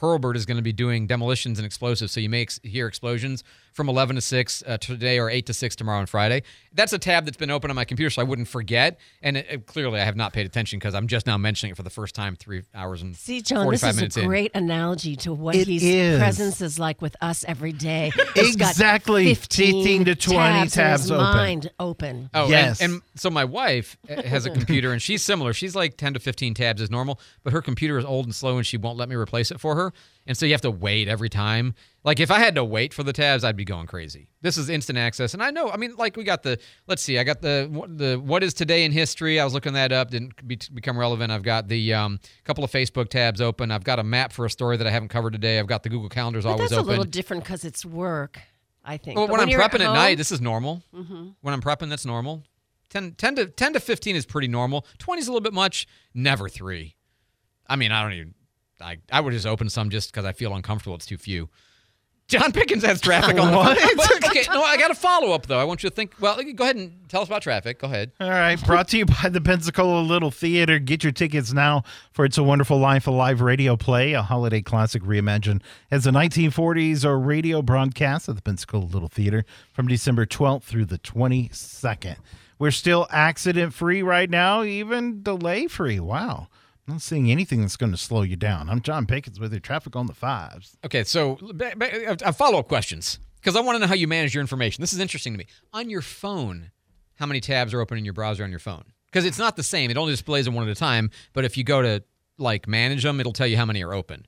Hurlburt is going to be doing demolitions and explosives, so you may ex- hear explosions from eleven to six uh, today or eight to six tomorrow and Friday. That's a tab that's been open on my computer, so I wouldn't forget. And it, it, clearly, I have not paid attention because I'm just now mentioning it for the first time three hours and See, John, forty-five this minutes is a in. great analogy to what It his is. presence is like with us every day. He's got Exactly. fifteen, fifteen to twenty tabs, in tabs his open. mind open. Oh, Yes. and, and so my wife has a computer, and she's similar. She's like ten to fifteen tabs is normal, but her computer is old and slow, and she won't let me replace it for her. And so you have to wait every time. Like, if I had to wait for the tabs, I'd be going crazy. This is instant access. And I know, I mean, like, we got the, let's see, I got the, the what is today in history? I was looking that up, didn't be, become relevant. I've got the um, couple of Facebook tabs open. I've got a map for a story that I haven't covered today. I've got the Google Calendars But always that's open. a little different because it's work, I think. Well, But when, I'm you're prepping at, home- night, this is normal. Mm-hmm. When I'm prepping, that's normal. ten, ten, to, ten to fifteen is pretty normal. twenty is a little bit much. Never three. I mean, I don't even, I, I would just open some just because I feel uncomfortable. It's too few. John Pickens has traffic on the What? But, okay, no, I got a follow up though. I want you to think. Well, go ahead and tell us about traffic. Go ahead. All right, brought to you by the Pensacola Little Theater. Get your tickets now for It's a Wonderful Life, a live radio play, a holiday classic reimagined as the nineteen forties or radio broadcast at the Pensacola Little Theater from December twelfth through the twenty-second. We're still accident-free right now, even delay-free. Wow. I'm not seeing anything that's going to slow you down. I'm John Pickens with your traffic on the fives. Okay, so ba- ba- uh, follow up questions because I want to know how you manage your information. This is interesting to me. On your phone, how many tabs are open in your browser on your phone? Because it's not the same. It only displays them one at a time. But if you go to like manage them, it'll tell you how many are open.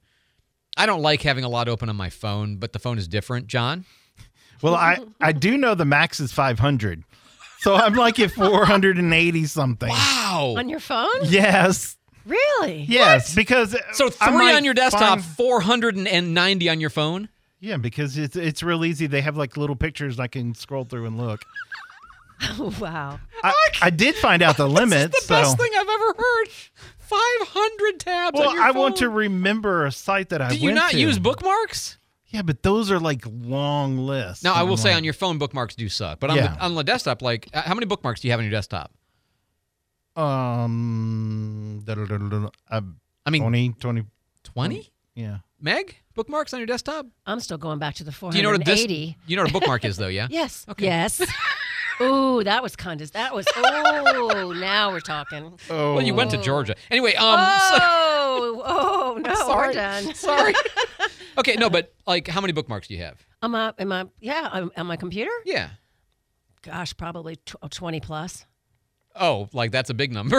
I don't like having a lot open on my phone, but the phone is different. John? Well, I, I do know the max is five hundred. So I'm like at four hundred eighty something. Wow. On your phone? Yes. Really? Yes, What? because So I three might on your desktop, find- four hundred ninety on your phone? Yeah, because it's it's real easy. They have like little pictures I can scroll through and look. Wow. I, I did find out the limit. This is the so. best thing I've ever heard. five hundred tabs Well, on your I phone. want to remember a site that I Do you went not to. use bookmarks? Yeah, but those are like long lists. Now, I And will I'm say like, on your phone, bookmarks do suck. But on, Yeah. the, on the desktop, like, uh, how many bookmarks do you have on your desktop? Um, da- da- da- da- da- uh, I mean, twenty, twenty, twenty? Yeah. Meg, bookmarks on your desktop? I'm still going back to the four Do you know hundred what eighty. this? You know what a bookmark is, though, yeah? Yes. Okay. Yes. Ooh, that was kind of, that was, oh, now we're talking. Well, you went to Georgia. Anyway, um, Oh, oh, no, Sorry. we're done. Sorry. okay, no, but like, how many bookmarks do you have? Am I, am I, yeah, on, on my computer? Yeah. Gosh, probably tw- twenty plus. Oh, like that's a big number.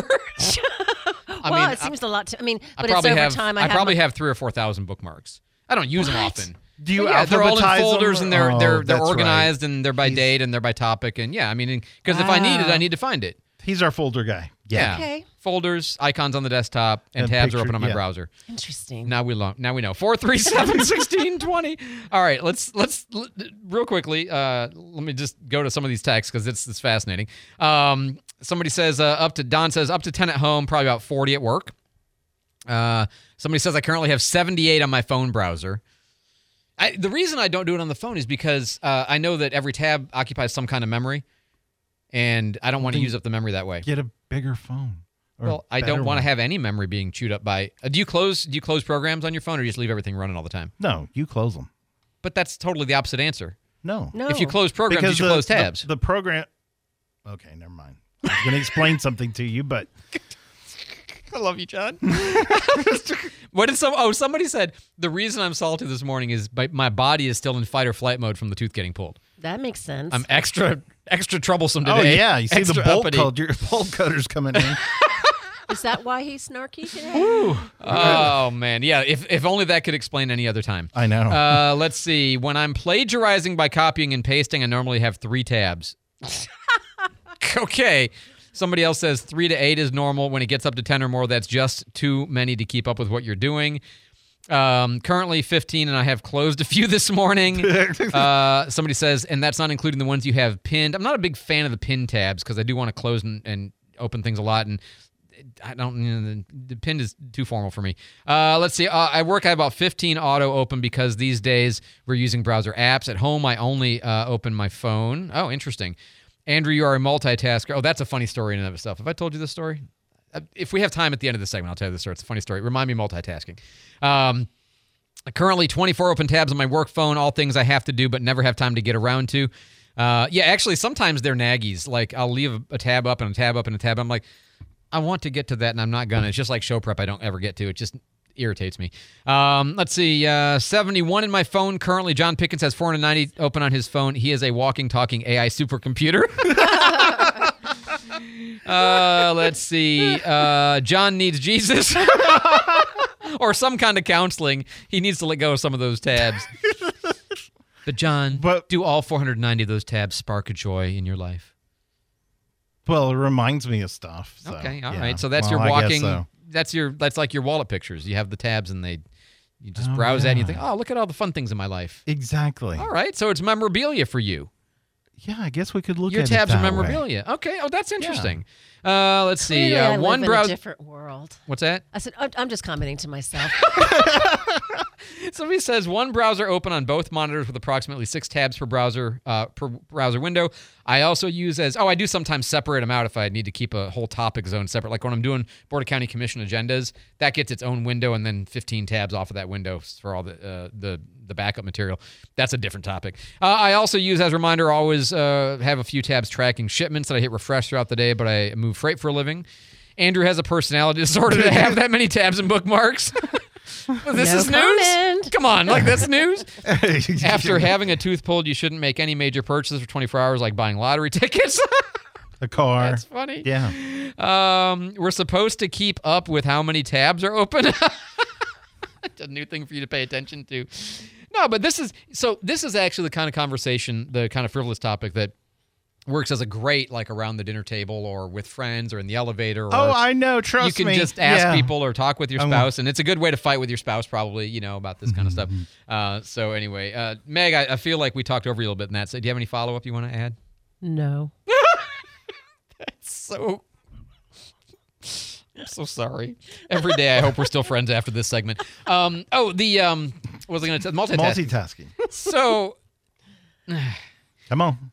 I well, mean, it seems a lot to, I mean, I but it's probably over have. time. I, I have probably my, have three or four thousand bookmarks. I don't use them What? often. Do you But yeah, they're all in alphabetize folders them? and they're Oh, they're they're that's right. organized and they're by He's- date and they're by topic and yeah, I mean, because if I need it, I need to find it. He's our folder guy. Yeah. Okay. Folders, icons on the desktop, and, And tabs are picture- open on my yeah. browser. Interesting. Now we lo- now we know. four three seven, one six twenty. All right, let's let's l- real quickly. Uh, let me just go to some of these texts because it's it's fascinating. Um, somebody says uh, up to Don says up to ten at home, probably about forty at work. Uh, somebody says I currently have seventy-eight on my phone browser. I, the reason I don't do it on the phone is because uh, I know that every tab occupies some kind of memory, and I don't want to Then use up the memory that way. Get a bigger phone. or Well, I better don't want to one. have any memory being chewed up by. Uh, do you close? Do you close programs on your phone, or you just leave everything running all the time? No, you close them. But that's totally the opposite answer. No. No. If you close programs, Because you should the, close tabs. The, the program. Okay, never mind. I was going to explain something to you, but I love you, John. What did some? Oh, somebody said the reason I'm salty this morning is my, my body is still in fight or flight mode from the tooth getting pulled. That makes sense. I'm extra extra troublesome oh today. yeah, you see the Extra bolt uppity. code, your bolt cutters coming in. Is that why he's snarky today? Oh man, yeah. If if only that could explain any other time. I know. Uh, let's see. When I'm plagiarizing by copying and pasting, I normally have three tabs. Okay. Somebody else says three to eight is normal. When it gets up to ten or more, that's just too many to keep up with what you're doing. Um, currently fifteen, and I have closed a few this morning. uh, somebody says, and that's not including the ones you have pinned. I'm not a big fan of the pin tabs because I do want to close and, and open things a lot, and I don't. You know, the, the pinned is too formal for me. Uh, let's see. Uh, I work at about fifteen auto open because these days we're using browser apps. At home, I only uh, open my phone. Oh, interesting. Andrew, you are a multitasker. Oh, that's a funny story in and of itself. Have I told you this story? Uh, If we have time at the end of the segment, I'll tell you this story. It's a funny story. Remind me of multitasking. Um, Currently, twenty-four open tabs on my work phone, all things I have to do but never have time to get around to. Uh, yeah, actually, sometimes they're naggies. Like, I'll leave a, a tab up and a tab up and a tab. I'm like, I want to get to that, and I'm not going to. It's just like show prep I don't ever get to. It just irritates me. Um, let's see. Uh, seventy-one in my phone currently. John Pickens has four hundred ninety open on his phone. He is a walking, talking A I supercomputer. uh, let's see. Uh, John needs Jesus. Or some kind of counseling. He needs to let go of some of those tabs. But John, but, do all four hundred ninety of those tabs spark a joy in your life? Well, it reminds me of stuff. So, okay, all yeah. right. So that's well, your walking. So. That's your. That's like your wallet pictures. You have the tabs, and they, you just oh, browse yeah. that, and you think, oh, look at all the fun things in my life. Exactly. All right. So it's memorabilia for you. Yeah, I guess we could look your at tabs it are that memorabilia. Way. Okay. Oh, that's interesting. Yeah. Uh, let's see. Clearly, Uh, I one live browser. in a different world. What's that? I said, I'm I'm just commenting to myself. Somebody says one browser open on both monitors with approximately six tabs per browser uh, per browser window. I also use as oh I do sometimes separate them out if I need to keep a whole topic zone separate. Like when I'm doing Board of County Commission agendas, that gets its own window and then fifteen tabs off of that window for all the uh, the the backup material. That's a different topic. Uh, I also use as a reminder always uh, have a few tabs tracking shipments that I hit refresh throughout the day, but I move freight for a living. Andrew has a personality disorder to have that many tabs and bookmarks. This no is comment. news? Come on, like that's news? After having a tooth pulled, you shouldn't make any major purchases for twenty-four hours like buying lottery tickets. A car. That's funny. Yeah. Um, we're supposed to keep up with how many tabs are open. It's a new thing for you to pay attention to. No, but this is, so this is actually the kind of conversation, the kind of frivolous topic that works as a great, like around the dinner table or with friends or in the elevator. Or oh, I know. Trust me. You can me. just ask yeah. people or talk with your I'm spouse, and it's a good way to fight with your spouse, probably, you know, about this kind of stuff. Uh, so anyway, uh, Meg, I, I feel like we talked over you a little bit in that. So do you have any follow-up you want to add? No. That's so... I'm so sorry. Every day I hope we're still friends after this segment. Um, oh, the, um, what was I going to say? Multitasking. Multitasking. So... Come on.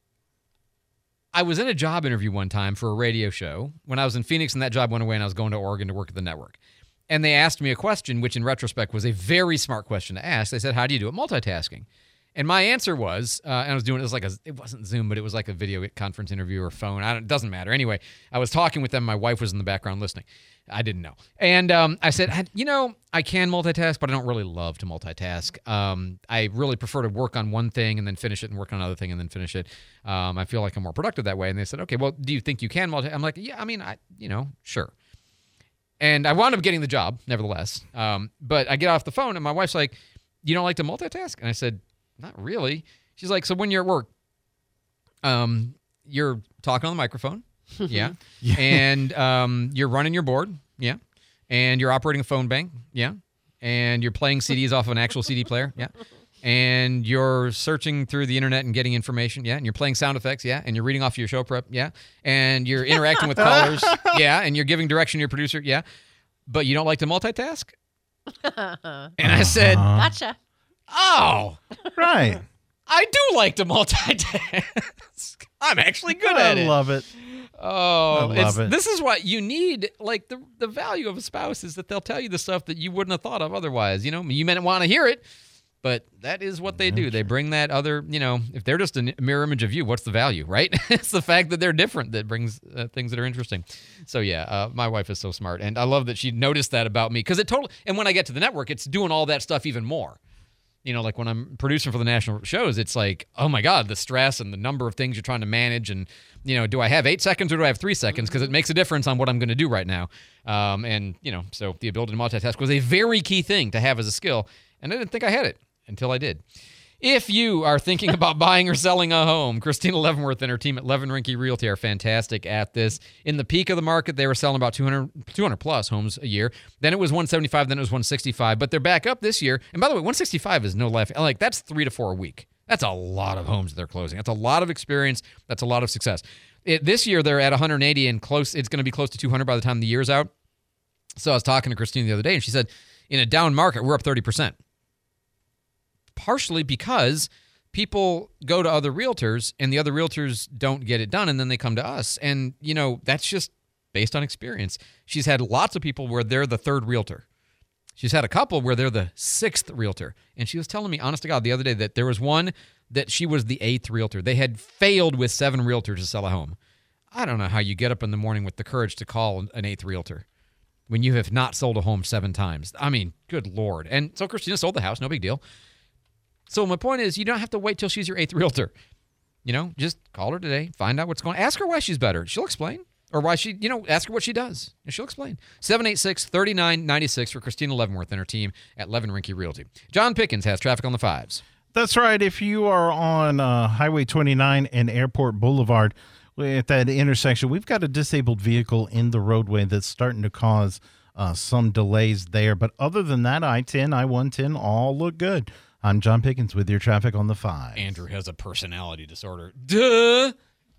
I was in a job interview one time for a radio show when I was in Phoenix, and that job went away, and I was going to Oregon to work at the network. And they asked me a question, which in retrospect was a very smart question to ask. They said, how do you do it multitasking? And my answer was, uh, and I was doing it, it was like a, it wasn't Zoom, but it was like a video conference interview or phone. I don't, it doesn't matter. Anyway, I was talking with them. My wife was in the background listening. I didn't know. And um, I said, you know, I can multitask, but I don't really love to multitask. Um, I really prefer to work on one thing and then finish it and work on another thing and then finish it. Um, I feel like I'm more productive that way. And they said, okay, well, do you think you can multitask? I'm like, yeah, I mean, I, you know, sure. And I wound up getting the job, nevertheless. Um, but I get off the phone, and my wife's like, you don't like to multitask? And I said, not really. She's like, so when you're at work, um, you're talking on the microphone, yeah, Yeah. and um, you're running your board, yeah, and you're operating a phone bank, yeah, and you're playing C Ds off of an actual C D player, yeah, and you're searching through the internet and getting information, yeah, and you're playing sound effects, yeah, and you're reading off your show prep, yeah, and you're interacting with callers, yeah, and you're giving direction to your producer, yeah, but you don't like to multitask? And I said, Gotcha. oh, Right. I do like to multitask. I'm actually good I at it. love it. Oh, I it's, love it. this is what you need. Like the the value of a spouse is that they'll tell you the stuff that you wouldn't have thought of otherwise. You know, you may not want to hear it, but that is what they do. They bring that other, you know, if they're just a mirror image of you, what's the value, right? It's the fact that they're different that brings uh, things that are interesting. So yeah, uh, my wife is so smart, and I love that she noticed that about me, because it totally. And when I get to the network, it's doing all that stuff even more. You know, like when I'm producing for the national shows, it's like, oh my God, the stress and the number of things you're trying to manage. And, you know, do I have eight seconds or do I have three seconds? Because it makes a difference on what I'm going to do right now. Um, and, you know, so the ability to multitask was a very key thing to have as a skill. And I didn't think I had it until I did. If you are thinking about buying or selling a home, Christina Leavenworth and her team at Levin Rinke Realty are fantastic at this. In the peak of the market, they were selling about two hundred, two hundred plus homes a year. Then it was one seventy-five, then it was one sixty-five. But they're back up this year. And by the way, one sixty-five is no laugh. Like, that's three to four a week. That's a lot of homes they're closing. That's a lot of experience. That's a lot of success. It, this year, they're at one hundred eighty, and close. It's going to be close to two hundred by the time the year's out. So I was talking to Christina the other day, and she said, in a down market, we're up thirty percent. Partially because people go to other realtors and the other realtors don't get it done, and then they come to us. And, you know, that's just based on experience. She's had lots of people where they're the third realtor. She's had a couple where they're the sixth realtor. And she was telling me, honest to God, the other day that there was one that she was the eighth realtor. They had failed with seven realtors to sell a home. I don't know how you get up in the morning with the courage to call an eighth realtor when you have not sold a home seven times. I mean, good Lord. And so Christina sold the house, no big deal. So my point is, you don't have to wait till she's your eighth realtor. You know, just call her today, find out what's going on. Ask her why she's better. She'll explain. Or why she, you know, ask her what she does, and she'll explain. seven eight six, three nine nine six for Christina Leavenworth and her team at Levin Rinke Realty. John Pickens has traffic on the fives. That's right. If you are on uh, Highway twenty-nine and Airport Boulevard at that intersection, we've got a disabled vehicle in the roadway that's starting to cause uh, some delays there. But other than that, I ten, I one ten all look good. I'm John Pickens with your traffic on the five. Andrew has a personality disorder. Duh!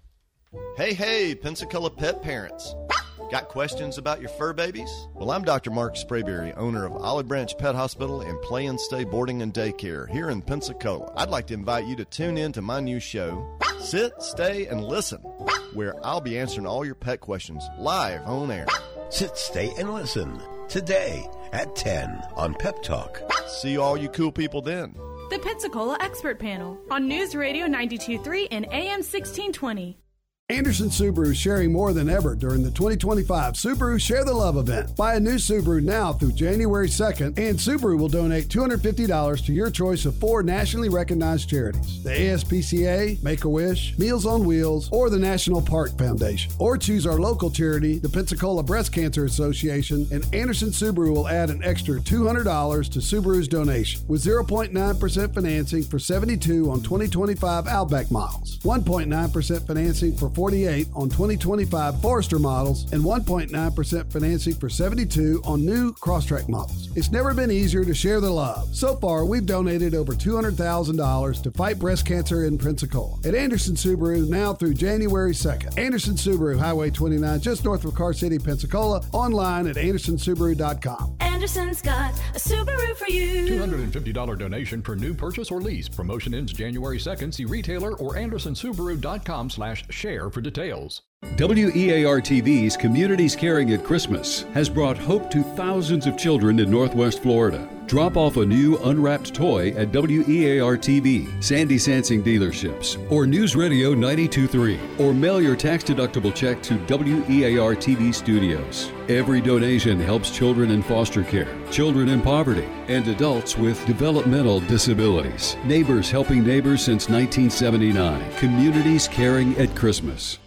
Hey, hey, Pensacola pet parents. Got questions about your fur babies? Well, I'm Doctor Mark Sprayberry, owner of Olive Branch Pet Hospital and Play and Stay Boarding and Daycare here in Pensacola. I'd like to invite you to tune in to my new show, Sit, Stay, and Listen, where I'll be answering all your pet questions live on air. Sit, Stay, and Listen today at ten on Pep Talk. See all you cool people then. The Pensacola Expert Panel on News Radio ninety-two point three and A M sixteen twenty. Anderson Subaru is sharing more than ever during the twenty twenty-five Subaru Share the Love event. Buy a new Subaru now through January second, and Subaru will donate two hundred fifty dollars to your choice of four nationally recognized charities: the A S P C A, Make-A-Wish, Meals on Wheels, or the National Park Foundation. Or choose our local charity, the Pensacola Breast Cancer Association, and Anderson Subaru will add an extra two hundred dollars to Subaru's donation, with zero point nine percent financing for seventy-two on twenty twenty-five Outback models, one point nine percent financing for forty-eight on twenty twenty-five Forester models, and one point nine percent financing for seventy-two on new Crosstrek models. It's never been easier to share the love. So far, we've donated over two hundred thousand dollars to fight breast cancer in Pensacola. At Anderson Subaru, now through January second. Anderson Subaru, Highway twenty-nine, just north of Car City, Pensacola. Online at anderson subaru dot com. Anderson's got a Subaru for you. two hundred fifty dollars donation per new purchase or lease. Promotion ends January second. See retailer or anderson subaru dot com slash share for details. W E A R T V's Communities Caring at Christmas has brought hope to thousands of children in Northwest Florida. Drop off a new unwrapped toy at W E A R T V, Sandy Sansing dealerships, or News Radio ninety-two point three, or mail your tax-deductible check to W E A R T V Studios. Every donation helps children in foster care, children in poverty, and adults with developmental disabilities. Neighbors helping neighbors since nineteen seventy-nine. Communities Caring at Christmas.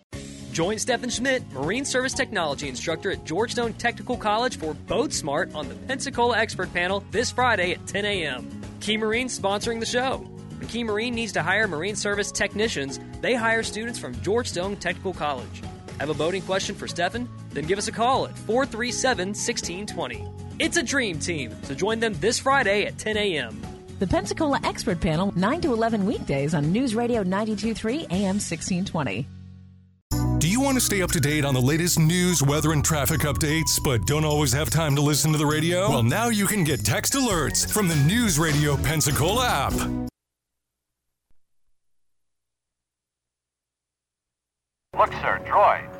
Join Stephen Schmidt, Marine Service Technology Instructor at Georgetown Technical College for Boat Smart on the Pensacola Expert Panel this Friday at ten a.m. Key Marine sponsoring the show. When Key Marine needs to hire Marine Service technicians, they hire students from Georgetown Technical College. Have a boating question for Stephen? Then give us a call at four three seven, one six two zero. It's a dream team, so join them this Friday at ten a.m. The Pensacola Expert Panel, nine to eleven weekdays on News Radio ninety-two point three A M sixteen twenty. Do you want to stay up to date on the latest news, weather, and traffic updates, but don't always have time to listen to the radio? Well, now you can get text alerts from the News Radio Pensacola app. Look, sir, droids.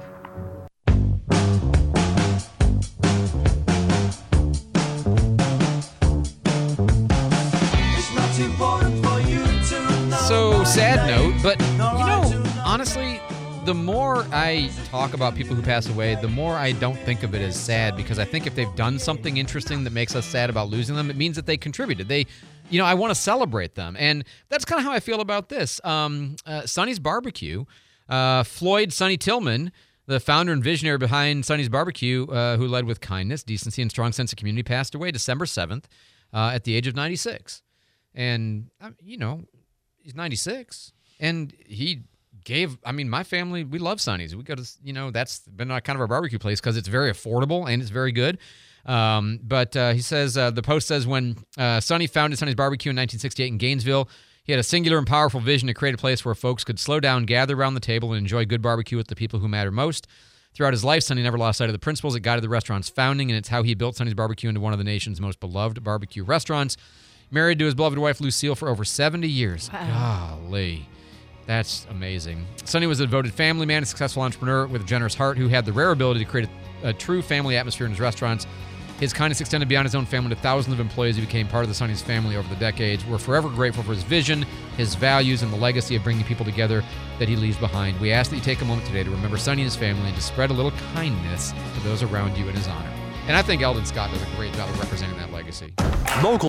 It's not important for you to know. So, sad note, but, you know, honestly, the more I talk about people who pass away, the more I don't think of it as sad, because I think if they've done something interesting that makes us sad about losing them, it means that they contributed. They, you know, I want to celebrate them. And that's kind of how I feel about this. Um, uh, Sonny's Barbecue, uh, Floyd Sonny Tillman, the founder and visionary behind Sonny's Barbecue, uh, who led with kindness, decency, and strong sense of community, passed away December seventh uh, at the age of ninety-six. And, uh, you know, he's ninety-six. And he gave, I mean, my family, we love Sonny's. We go to, you know, that's been kind of our barbecue place because it's very affordable and it's very good. Um, but uh, he says, uh, the post says, when uh, Sonny founded Sonny's Barbecue in nineteen sixty-eight in Gainesville, he had a singular and powerful vision to create a place where folks could slow down, gather around the table, and enjoy good barbecue with the people who matter most. Throughout his life, Sonny never lost sight of the principles that guided the restaurant's founding, and it's how he built Sonny's Barbecue into one of the nation's most beloved barbecue restaurants. Married to his beloved wife, Lucille, for over seventy years. Wow. Golly. That's amazing. Sonny was a devoted family man, a successful entrepreneur with a generous heart who had the rare ability to create a, a true family atmosphere in his restaurants. His kindness extended beyond his own family to thousands of employees who became part of the Sonny's family over the decades. We're forever grateful for his vision, his values, and the legacy of bringing people together that he leaves behind. We ask that you take a moment today to remember Sonny and his family and to spread a little kindness to those around you in his honor. And I think Eldon Scott does a great job of representing that legacy. Local